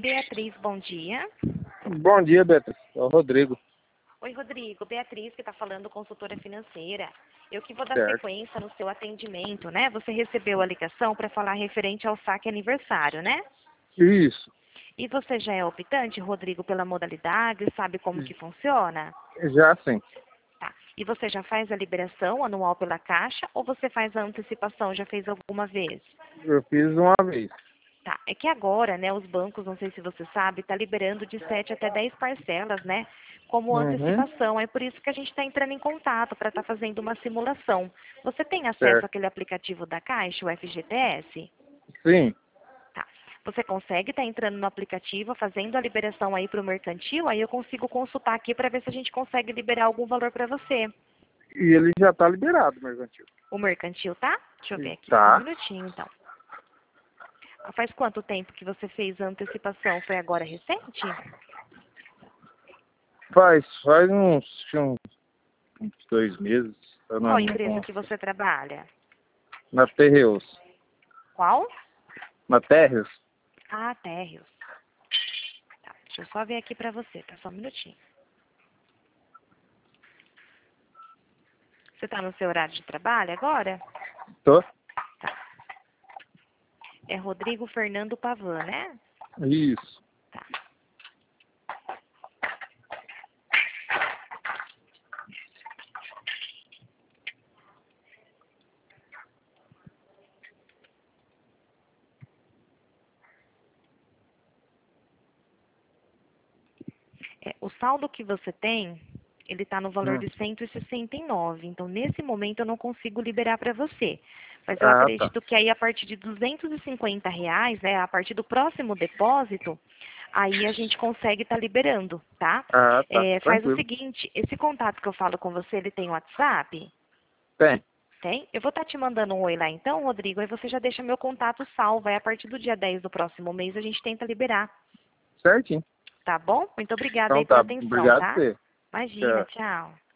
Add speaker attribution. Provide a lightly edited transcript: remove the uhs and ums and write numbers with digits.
Speaker 1: Beatriz, bom dia.
Speaker 2: Bom dia, Beatriz. É o Rodrigo.
Speaker 1: Oi, Rodrigo. Beatriz que está falando, consultora financeira. Eu que vou dar
Speaker 2: Certo.
Speaker 1: sequência no seu atendimento, né? Você recebeu a ligação para falar referente ao saque aniversário, né?
Speaker 2: Isso.
Speaker 1: E você já é optante, Rodrigo, pela modalidade? Sabe como que funciona?
Speaker 2: Já sim.
Speaker 1: Tá. E você já faz a liberação anual pela Caixa ou você faz a antecipação? Já fez alguma vez?
Speaker 2: Eu fiz uma vez.
Speaker 1: Tá, é que agora, né, os bancos, não sei se você sabe, tá liberando de 7 até 10 parcelas, né, como
Speaker 2: Uhum.
Speaker 1: antecipação. É por isso que a gente está entrando em contato para estar fazendo uma simulação. Você tem acesso
Speaker 2: Certo.
Speaker 1: àquele aplicativo da Caixa, o FGTS?
Speaker 2: Sim.
Speaker 1: Tá. Você consegue estar entrando no aplicativo, fazendo a liberação aí para o mercantil, aí eu consigo consultar aqui para ver se a gente consegue liberar algum valor para você.
Speaker 2: E ele já está liberado, mercantil.
Speaker 1: O mercantil, tá? Deixa eu ver aqui, só um
Speaker 2: Tá.
Speaker 1: minutinho, então. Faz quanto tempo que você fez a antecipação? Foi agora recente?
Speaker 2: Faz uns 2 meses. Eu
Speaker 1: Qual
Speaker 2: não
Speaker 1: empresa que
Speaker 2: conto.
Speaker 1: você trabalha?
Speaker 2: Na Terreus.
Speaker 1: Qual?
Speaker 2: Na Terreus?
Speaker 1: Ah, Térreos. Tá, deixa eu só ver aqui pra você, tá? Só um minutinho. Você tá no seu horário de trabalho agora?
Speaker 2: Tô.
Speaker 1: Tá. É Rodrigo Fernando Pavan, né?
Speaker 2: Isso.
Speaker 1: Tá. O saldo que você tem, ele tá no valor
Speaker 2: Hum.
Speaker 1: de 169. Então, nesse momento, eu não consigo liberar para você. Mas eu
Speaker 2: Ah, tá.
Speaker 1: acredito que aí, a partir de R$ 250, né? A partir do próximo depósito, aí a gente consegue estar liberando, tá?
Speaker 2: Ah, tá.
Speaker 1: Faz o
Speaker 2: Tranquilo.
Speaker 1: seguinte, esse contato que eu falo com você, ele tem WhatsApp?
Speaker 2: Tem.
Speaker 1: Tem? Eu vou estar te mandando um oi lá então, Rodrigo, aí você já deixa meu contato salvo. Aí a partir do dia 10 do próximo mês a gente tenta liberar,
Speaker 2: Certinho.
Speaker 1: tá bom? Muito obrigada
Speaker 2: Então
Speaker 1: aí pela
Speaker 2: tá.
Speaker 1: atenção,
Speaker 2: Obrigado a
Speaker 1: tá?
Speaker 2: você.
Speaker 1: Imagina,
Speaker 2: Tchau.
Speaker 1: tchau.